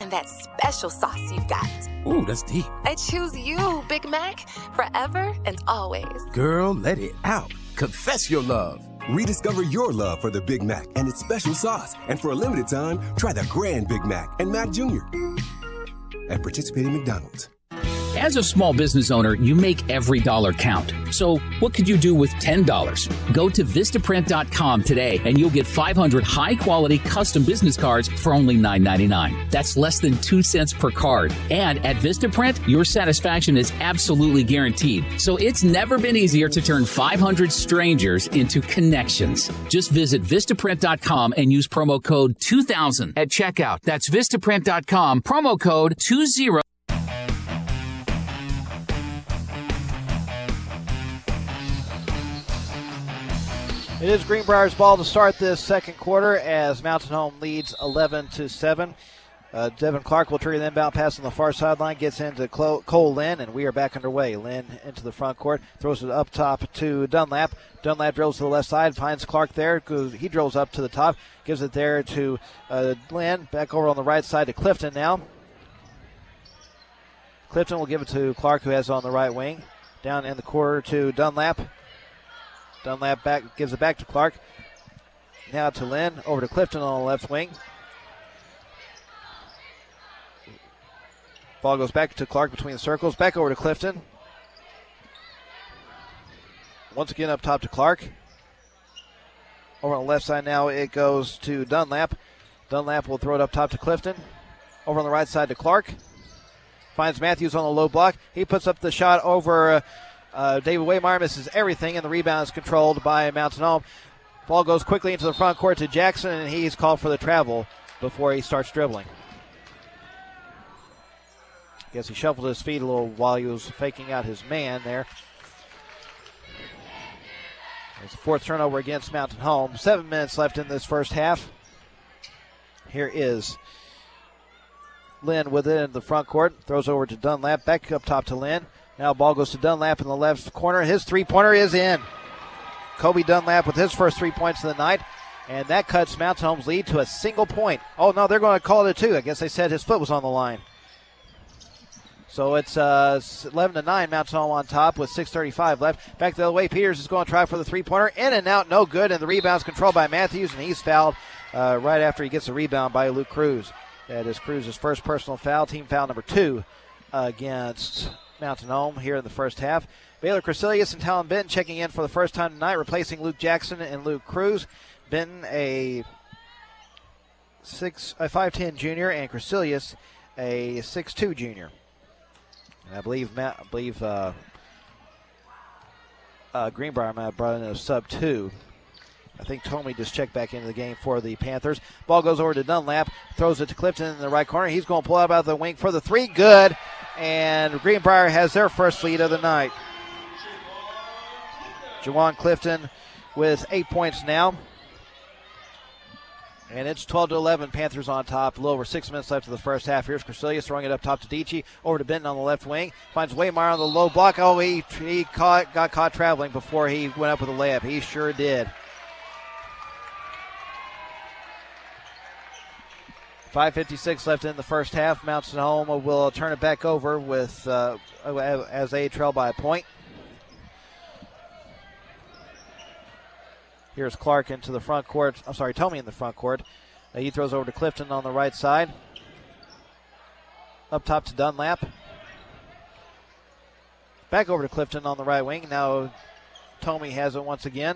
and that special sauce you've got. Ooh, that's deep. I choose you, Big Mac, forever and always. Girl, let it out. Confess your love. Rediscover your love for the Big Mac and its special sauce. And for a limited time, try the Grand Big Mac and Mac Jr. at participating McDonald's. As a small business owner, you make every dollar count. So what could you do with $10? Go to Vistaprint.com today and you'll get 500 high-quality custom business cards for only $9.99. That's less than 2 cents per card. And at Vistaprint, your satisfaction is absolutely guaranteed. So it's never been easier to turn 500 strangers into connections. Just visit Vistaprint.com and use promo code 2000 at checkout. That's Vistaprint.com, promo code 20. It is Greenbrier's ball to start this second quarter as Mountain Home leads 11-7. Devin Clark will trigger the inbound pass on the far sideline, gets into Cole Lynn, and we are back underway. Lynn into the front court, throws it up top to Dunlap. Dunlap drills to the left side, finds Clark there. He drills up to the top, gives it there to Lynn. Back over on the right side to Clifton now. Clifton will give it to Clark, who has it on the right wing. Down in the corner to Dunlap. Dunlap gives it back to Clark. Now to Lynn, over to Clifton on the left wing. Ball goes back to Clark between the circles. Back over to Clifton. Once again up top to Clark. Over on the left side now it goes to Dunlap. Dunlap will throw it up top to Clifton. Over on the right side to Clark. Finds Matthews on the low block. He puts up the shot over David Waymeyer, misses everything, and the rebound is controlled by Mountain Home. Ball goes quickly into the front court to Jackson, and he's called for the travel before he starts dribbling. Guess he shuffled his feet a little while he was faking out his man there. It's the fourth turnover against Mountain Home. 7 minutes left in this first half. Here is Lynn with it in the front court. Throws over to Dunlap. Back up top to Lynn. Now ball goes to Dunlap in the left corner. His three-pointer is in. Kobe Dunlap with his first 3 points of the night. And that cuts Mountain Home's lead to a single point. Oh, no, they're going to call it a 2. I guess they said his foot was on the line. So it's 11-9, Mountain Home on top with 6:35 left. Back the other way, Peters is going to try for the three-pointer. In and out, no good, and the rebound's controlled by Matthews, and he's fouled right after he gets the rebound by Luke Cruz. That is Cruz's first personal foul, team foul number 2 against Mountain Home here in the first half. Baylor Crecilius and Talon Benton checking in for the first time tonight, replacing Luke Jackson and Luke Cruz. Benton, a 5'10 junior, and Crecilius, a 6'2 junior. And I believe Greenbrier might have brought in a sub-2. I think Tomey just checked back into the game for the Panthers. Ball goes over to Dunlap, throws it to Clifton in the right corner. He's going to pull out of the wing for the 3. Good. And Greenbrier has their first lead of the night. Jawan Clifton with 8 points now. And it's 12-11, Panthers on top. A little over 6 minutes left of the first half. Here's Crecilius throwing it up top to Dietschy. Over to Benton on the left wing. Finds Waymeyer on the low block. Oh, he got caught traveling before he went up with a layup. He sure did. 5:56 left in the first half. Mountain Home will turn it back over with as they trail by a point. Here's Clark into the front court. Tomey in the front court. He throws over to Clifton on the right side. Up top to Dunlap. Back over to Clifton on the right wing. Now Tomey has it once again.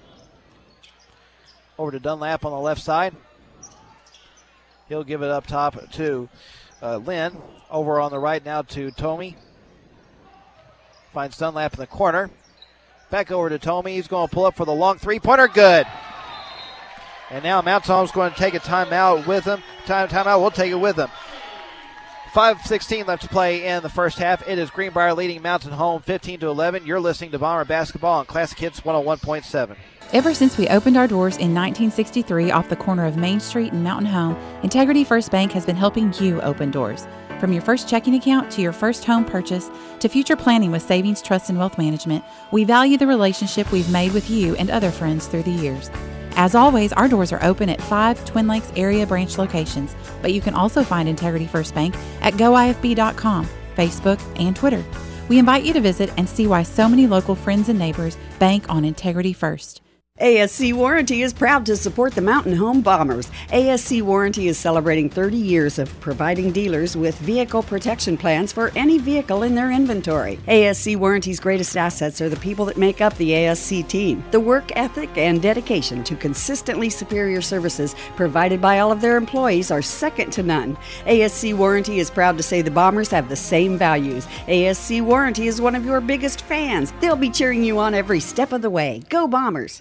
Over to Dunlap on the left side. He'll give it up top to Lynn. Over on the right now to Tomey. Finds Dunlap in the corner. Back over to Tomey. He's going to pull up for the long three-pointer. Good. And now Mountain Home's going to take a timeout with him. Timeout. We'll take it with him. 5:16 left to play in the first half. It is Greenbrier leading Mountain Home 15-11. You're listening to Bomber Basketball on Classic Hits 101.7. Ever since we opened our doors in 1963 off the corner of Main Street and Mountain Home, Integrity First Bank has been helping you open doors. From your first checking account to your first home purchase to future planning with savings, trust, and wealth management, we value the relationship we've made with you and other friends through the years. As always, our doors are open at 5 Twin Lakes area branch locations, but you can also find Integrity First Bank at goifb.com, Facebook, and Twitter. We invite you to visit and see why so many local friends and neighbors bank on Integrity First. ASC Warranty is proud to support the Mountain Home Bombers. ASC Warranty is celebrating 30 years of providing dealers with vehicle protection plans for any vehicle in their inventory. ASC Warranty's greatest assets are the people that make up the ASC team. The work ethic and dedication to consistently superior services provided by all of their employees are second to none. ASC Warranty is proud to say the Bombers have the same values. ASC Warranty is one of your biggest fans. They'll be cheering you on every step of the way. Go Bombers!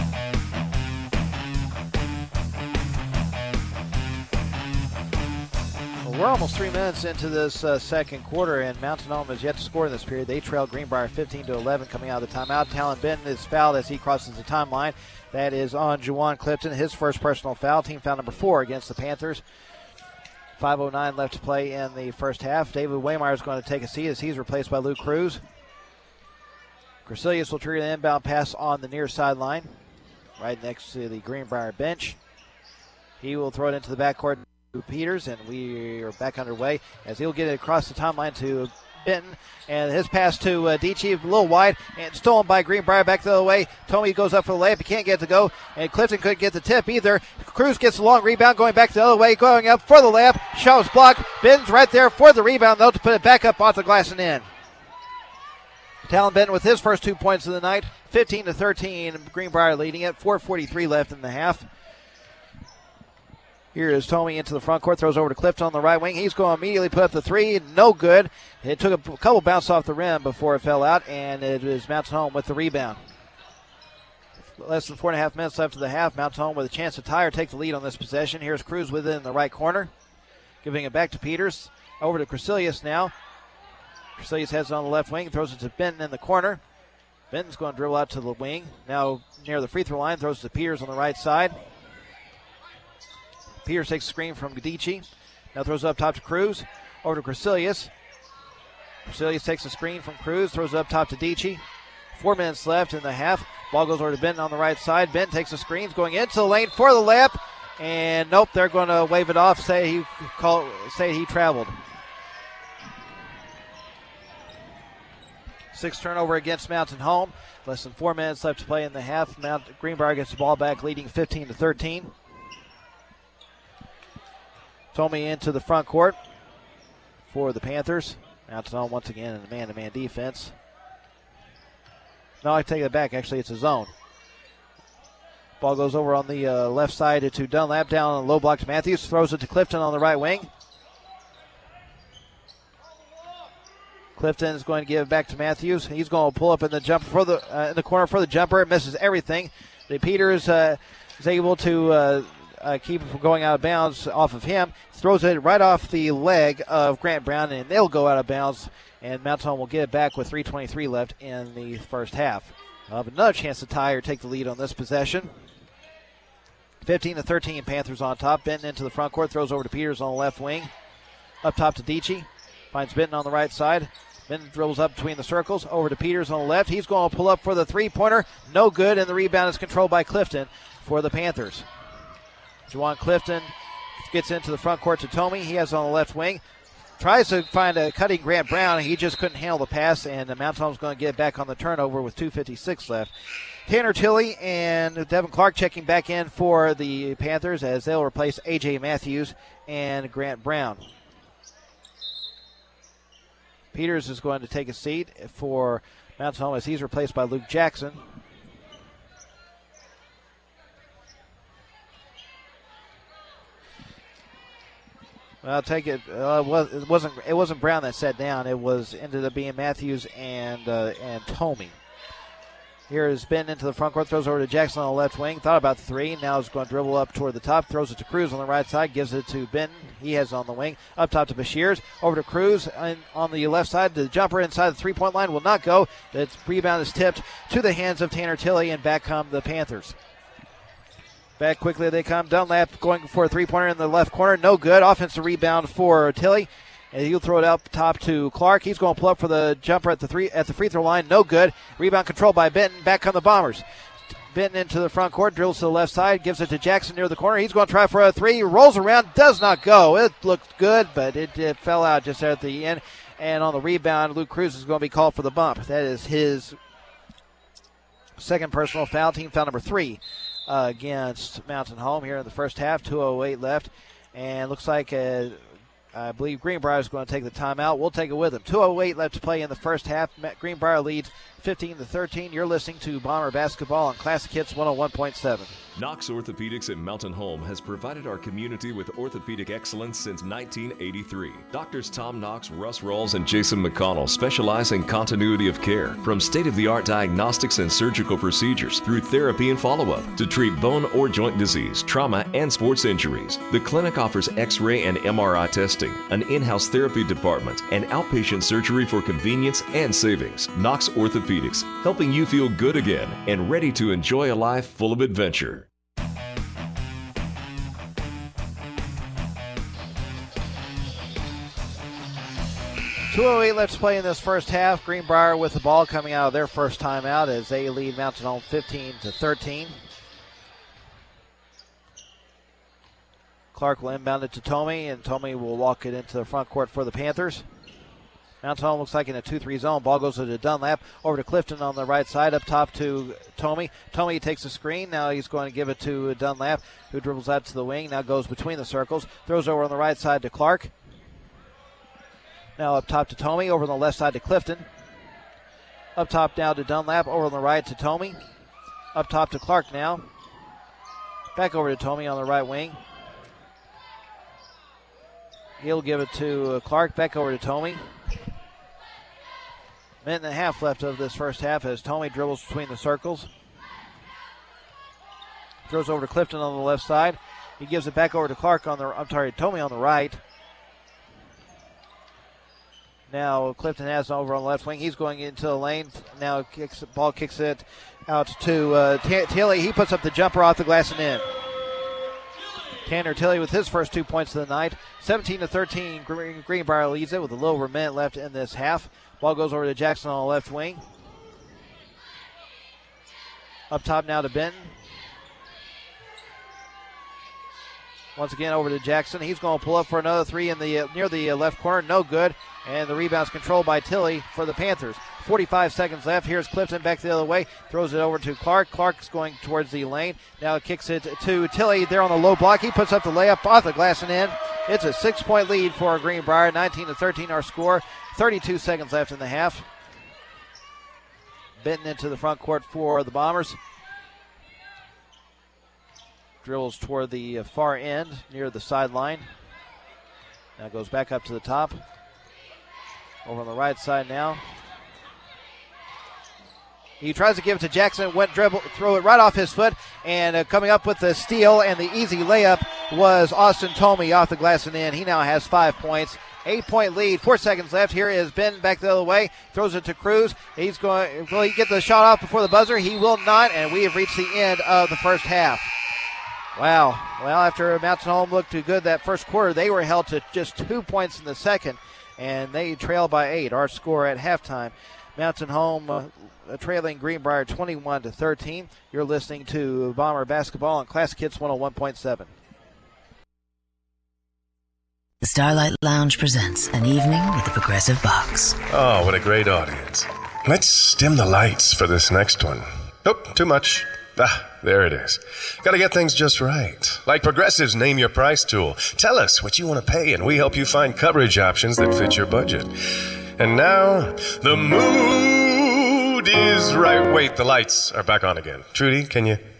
We're almost 3 minutes into this second quarter, and Mountain Home has yet to score in this period. They trail Greenbrier 15-11 coming out of the timeout. Talon Benton is fouled as he crosses the timeline. That is on Juwan Clifton, his first personal foul, team foul number 4 against the Panthers. 5:09 left to play in the first half. David Waymeyer is going to take a seat as he's replaced by Luke Cruz. Grisilius will trigger the inbound pass on the near sideline, right next to the Greenbrier bench. He will throw it into the backcourt to Peters, and we are back underway as he'll get it across the timeline to Benton, and his pass to Dichi, a little wide, and stolen by Greenbrier back the other way. Tomey goes up for the layup. He can't get it to go, and Clifton couldn't get the tip either. Cruz gets a long rebound, going back the other way, going up for the layup. Shot was blocked. Benton's right there for the rebound, though, to put it back up off the glass and in. Talon Benton with his first 2 points of the night, 15-13. Greenbrier leading it. 4:43 left in the half. Here is Tomey into the front court, throws over to Clifton on the right wing. He's going to immediately put up the three. No good. It took a couple bounces off the rim before it fell out, and it is Mountain Home with the rebound. Less than 4.5 minutes left of the half. Mountain Home with a chance to tie or take the lead on this possession. Here's Cruz within the right corner, giving it back to Peters. Over to Grisilius now. Grisilius heads on the left wing, throws it to Benton in the corner. Benton's going to dribble out to the wing. Now near the free throw line, throws it to Peters on the right side. Peters takes a screen from Gadici. Now throws it up top to Cruz. Over to Grisilius. Grisilius takes a screen from Cruz. Throws it up top to Dici. 4 minutes left in the half. Ball goes over to Benton on the right side. Benton takes a screen, going into the lane for the layup. And nope, they're going to wave it off, say he traveled. 6th turnover against Mountain Home. Less than 4 minutes left to play in the half. Greenbrier gets the ball back, leading 15-13. Tomey into the front court for the Panthers. Mountain Home once again in the man-to-man defense. No, I take it back. Actually, it's a zone. Ball goes over on the left side to Dunlap. Down on the low block to Matthews. Throws it to Clifton on the right wing. Clifton is going to give it back to Matthews. He's going to pull up in the jump for the in the corner for the jumper. It misses everything. The Peters is able to keep it from going out of bounds off of him. Throws it right off the leg of Grant Brown, and they'll go out of bounds. And Mountain Home will get it back with 3:23 left in the first half. They'll have another chance to tie or take the lead on this possession. 15-13, Panthers on top. Benton into the front court, throws over to Peters on the left wing. Up top to Dici. Finds Benton on the right side. Benton dribbles up between the circles. Over to Peters on the left. He's going to pull up for the three-pointer. No good, and the rebound is controlled by Clifton for the Panthers. Juwan Clifton gets into the front court to Tomey. He has it on the left wing. Tries to find a cutting Grant Brown. He just couldn't handle the pass, and the Mountain Home's going to get back on the turnover with 2:56 left. Tanner Tilley and Devin Clark checking back in for the Panthers as they'll replace A.J. Matthews and Grant Brown. Peters is going to take a seat for Mountain Home as he's replaced by Luke Jackson. I'll take it. It wasn't Brown that sat down. It ended up being Matthews and Tomey. Here is Ben into the front court, throws over to Jackson on the left wing. Thought about the three. Now is going to dribble up toward the top. Throws it to Cruz on the right side. Gives it to Benton. He has it on the wing. Up top to Bashirs. Over to Cruz on the left side. The jumper inside the three-point line will not go. The rebound is tipped to the hands of Tanner Tilley, and back come the Panthers. Back quickly they come. Dunlap going for a three-pointer in the left corner. No good. Offensive rebound for Tilley. And he'll throw it up top to Clark. He's going to pull up for the jumper at the free throw line. No good. Rebound controlled by Benton. Back come the Bombers. Benton into the front court, drills to the left side, gives it to Jackson near the corner. He's going to try for a three, rolls around, does not go. It looked good, but it fell out just there at the end. And on the rebound, Luke Cruz is going to be called for the bump. That is his second personal foul, team foul number 3 against Mountain Home here in the first half. 2:08 left, and looks like I believe Greenbrier is going to take the timeout. We'll take it with him. 2:08 left to play in the first half. Greenbrier leads 15-13. You're listening to Bomber Basketball on Classic Hits 101.7. Knox Orthopedics in Mountain Home has provided our community with orthopedic excellence since 1983. Doctors Tom Knox, Russ Rawls, and Jason McConnell specialize in continuity of care, from state-of-the-art diagnostics and surgical procedures through therapy and follow-up to treat bone or joint disease, trauma, and sports injuries. The clinic offers X-ray and MRI testing, an in-house therapy department, and outpatient surgery for convenience and savings. Knox Orthopedics, helping you feel good again and ready to enjoy a life full of adventure. 2:08 left to play in this first half. Greenbrier with the ball coming out of their first timeout as they lead Mountain Home 15-13. Clark will inbound it to Tomey, and Tomey will walk it into the front court for the Panthers. Mountain Home looks like in a 2-3 zone. Ball goes to Dunlap, over to Clifton on the right side, up top to Tomey. Tomey takes the screen. Now he's going to give it to Dunlap, who dribbles out to the wing. Now goes between the circles. Throws over on the right side to Clark. Now up top to Tomey, over on the left side to Clifton. Up top now to Dunlap, over on the right to Tomey. Up top to Clark now. Back over to Tomey on the right wing. He'll give it to Clark, back over to Tomey. Minute and a half left of this first half as Tomey dribbles between the circles. Throws over to Clifton on the left side. He gives it back over to Clark Tomey on the right. Now Clifton has it over on the left wing. He's going into the lane. Now ball kicks it out to Tilley. He puts up the jumper off the glass and in. Tanner Tilley with his first 2 points of the night. 17-13, Greenbrier leads it with a little over a minute left in this half. Ball goes over to Jackson on the left wing. Up top now to Benton. Once again over to Jackson. He's going to pull up for another three in the near the left corner. No good. And the rebound's controlled by Tilley for the Panthers. 45 seconds left. Here's Clifton back the other way. Throws it over to Clark. Clark's going towards the lane. Now kicks it to Tilley there on the low block. He puts up the layup off the glass and in. It's a 6-point lead for Greenbrier. 19-13 our score. 32 seconds left in the half. Benton into the front court for the Bombers. Dribbles toward the far end near the sideline. Now goes back up to the top. Over on the right side now. He tries to give it to Jackson, throw it right off his foot, and coming up with the steal and the easy layup was Austin Tomey off the glass and in. He now has 5 points. 8-point lead, 4 seconds left. Here is Ben back the other way, throws it to Cruz. Will he get the shot off before the buzzer? He will not, and we have reached the end of the first half. Wow. Well, after Mountain Home looked too good that first quarter, they were held to just 2 points in the second, and they trailed by 8. Our score at halftime, Mountain Home trailing Greenbrier 21-13. You're listening to Bomber Basketball on Classic Hits 101.7. The Starlight Lounge presents An Evening with the Progressive Box. Oh, what a great audience. Let's dim the lights for this next one. Nope, too much. There it is. Gotta get things just right. Like Progressive's Name Your Price tool. Tell us what you want to pay, and we help you find coverage options that fit your budget. And now, the mood is right. Wait, the lights are back on again. Trudy, can you